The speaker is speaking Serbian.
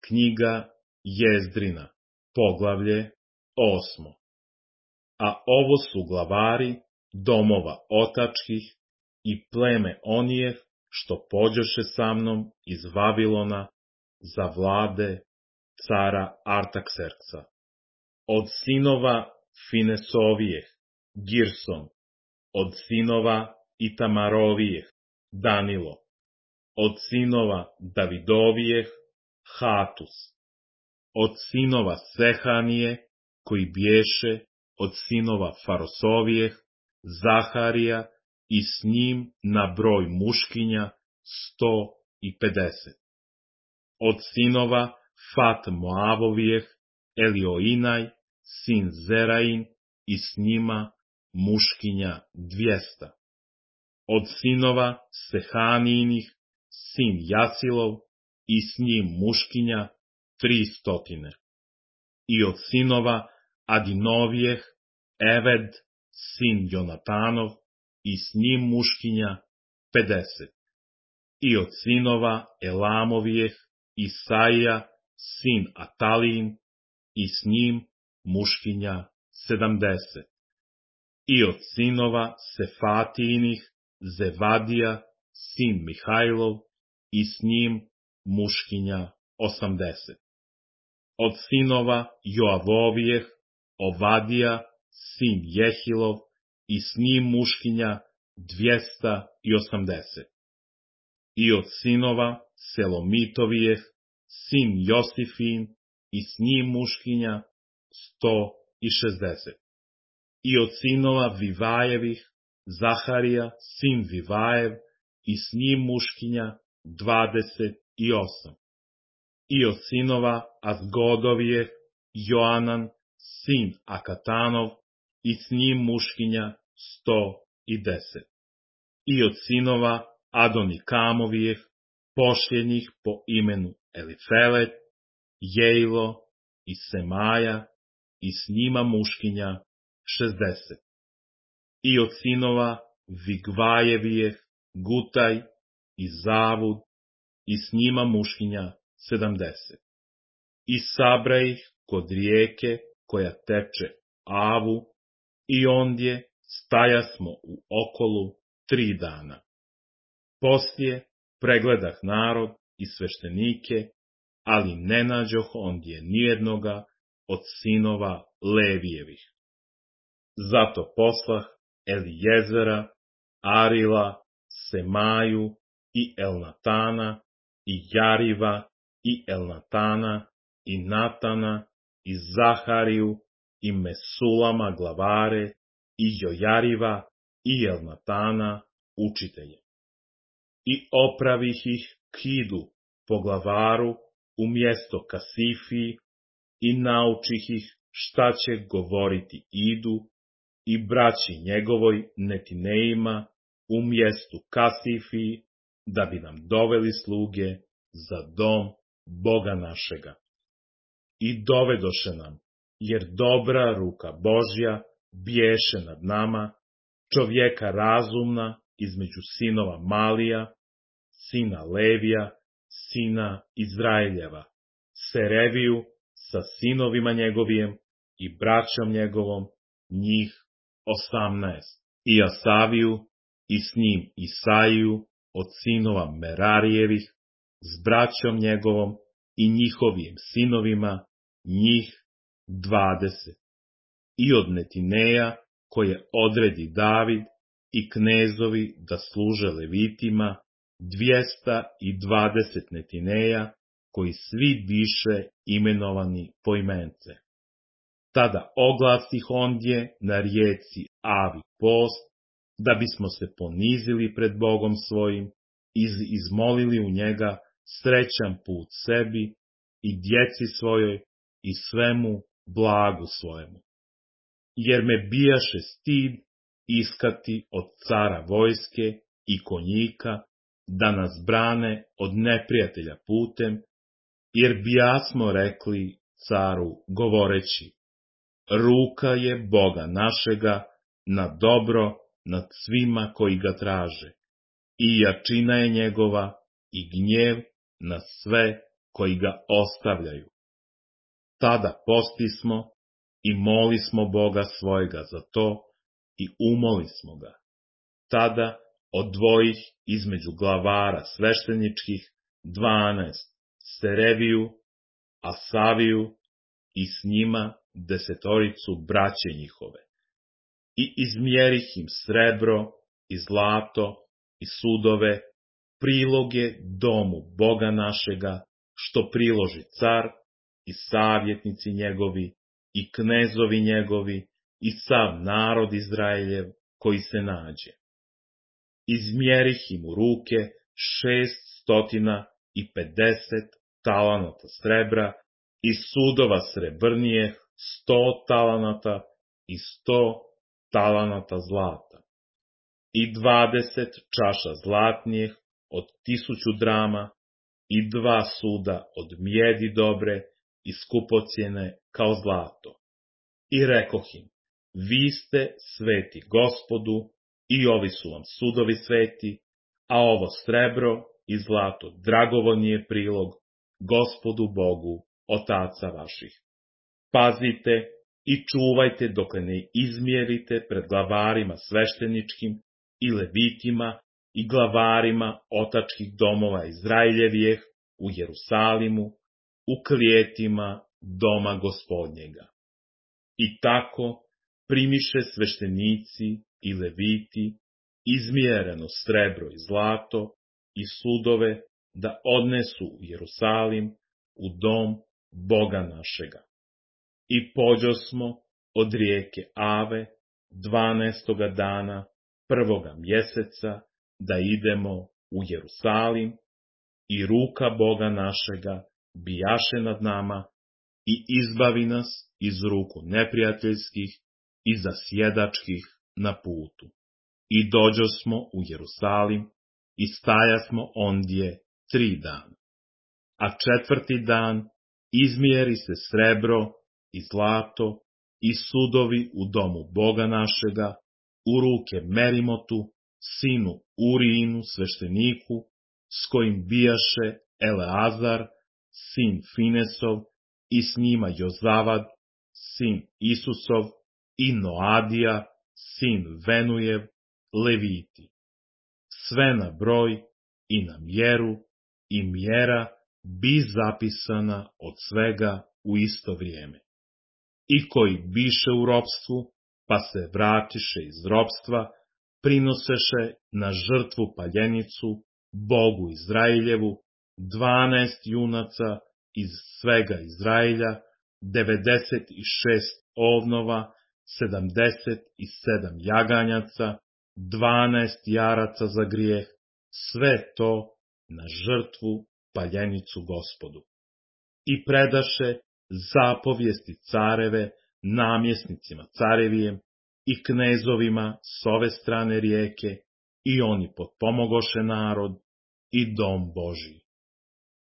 Knjiga Jezdrina, poglavlje 8. A ovo su glavari domova otačkih i pleme onijeh što pođoše sa mnom iz Vavilona za vlade cara Artakserksa. Od sinova Finesovijeh, Girson, od sinova Itamarovijeh, Danilo, od sinova Davidovijeh, Hatus, od sinova Sehanije, koji bješe od sinova Farosovijeh, Zaharija, i s njim na broj muškinja 150. Od sinova Fat Moavovijeh, Elioinaj, sin Zerain, i s njima muškinja 200. Od sinova Sehanijinih, sin Jasilov, i s njim muškinja 300. I od sinova Adinovijeh, Eved, sin Jonatanov, i s njim muškinja 50. I od sinova Elamovijeh, Isaija, sin Atalijin, i s njim muškinja 70. I od sinova Sefatijinih, Zevadija, sin Mihajlov, i s njim muškinja 80. Od sinova Joavovijeh, Ovadija, sin Jehilov, i s njim muškinja 280. I od sinova Selomitovijeh, sin Josifin, i s njim muškinja 160. I od sinova Vivajevih, Zaharija, sin Vivajev, i s njim muškinja 28. I od sinova Azgodovijeh, Joanan, sin Akatanov, i s njim muškinja 110. I od sinova Adonikamovijeh, posljednjih po imenu Elifelet, Jejlo i Semaja, i s njima muškinja 60. I od sinova Vigvajevijeh, Gutaj i Zavud, i s njima muškinja 70. I sabra ih kod rijeke koja teče Avu, i ondje stajasmo u okolu 3 dana. Poslije pregledah narod i sveštenike, ali ne nađoh ondje nijednoga od sinova Levijevih. Zato poslah Elijezera, Arila, Semaju i Elnatana, i Jariva, i Elnatana, i Natana, i Zahariju, i Mesulama glavare, i Jojariva, i Elnatana učitelje. I opravih ih k Idu po glavaru u mjesto Kasifiji, i naučih ih šta će govoriti Idu i braći njegovoj Netinejima u mjestu Kasifiji, da bi nam doveli sluge za dom Boga našega. I dovedoše nam, jer dobra ruka Božja bješe nad nama, čovjeka razumna između sinova Malija, sina Levija, sina Izraeljeva, Sereviju sa sinovima njegovim i braćom njegovom, njih 18, i Asaviju, i s njim Isaiju od sinova Merarijevih, s braćom njegovom i njihovim sinovima, njih 20. I od Netineja, koje odredi David, i knezovi da služe Levitima, 220 Netineja, koji svi biše imenovani poimence. Tada oglasih ondje na rijeci Avi post, da bismo se ponizili pred Bogom svojim i izmolili u njega srećan put sebi i djeci svojoj i svemu blagu svojemu. Jer me bijaše stid iskati od cara vojske i konjika da nas brane od neprijatelja putem, jer bijasmo rekli caru govoreći: ruka je Boga našega na dobro nad svima koji ga traže, i jačina je njegova i gnjev na sve koji ga ostavljaju. Tada postismo i molismo Boga svojega za to i umolismo ga. Tada odvojih između glavara svešteničkih 12, Sereviju, Asaviju i s njima 10 braće njihove. I izmjerih im srebro i zlato i sudove, priloge domu Boga našega, što priloži car i savjetnici njegovi i knezovi njegovi i sav narod Izraeljev koji se nađe. Izmjerih im u ruke 650 talanata srebra i sudova srebrnijeh 100 talanata i 100 talanata zlata i 20 čaša zlatnijeh od 1000 drama i 2 suda od mjedi dobre i skupocjene kao zlato. I rekoh im, vi ste sveti Gospodu i ovi su vam sudovi sveti, a ovo srebro i zlato dragovoljni je prilog Gospodu Bogu, otaca vaših. Pazite i čuvajte dok ne izmjerite pred glavarima svešteničkim i levitima i glavarima otačkih domova Izraeljevijeh u Jerusalimu, u klijetima doma Gospodnjega. I tako primiše sveštenici i leviti izmjereno srebro i zlato i sudove da odnesu u Jerusalim, u dom Boga našega. I pođosmo od rijeke Ave 12. dana 1. mjeseca da idemo u Jerusalim i ruka Boga našega bijaše nad nama i izbavi nas iz ruku neprijateljskih i zasjedačkih na putu. I dođosmo u Jerusalim i stajasmo ondje 3 dana. A 4. dan izmjeri se srebro i zlato i sudovi u domu Boga našega u ruke Merimotu, sinu Urijinu, svešteniku, s kojim bijaše Eleazar, sin Finesov, i s njima Jozavad, sin Isusov, i Noadija, sin Venujev, leviti. Sve na broj i na mjeru, i mjera bi zapisana od svega u isto vrijeme. I koji biše u ropstvu, pa se vratiše iz ropstva, prinoseše na žrtvu paljenicu Bogu Izraeljevu 12 junaca iz svega Izraelja, 96 ovnova, 77 jaganjaca, 12 jaraca za grijeh, sve to na žrtvu paljenicu Gospodu. I predaše zapovijesti careve namjesnicima carevijem i knezovima s ove strane rijeke, i oni potpomogoše narod i dom Božji.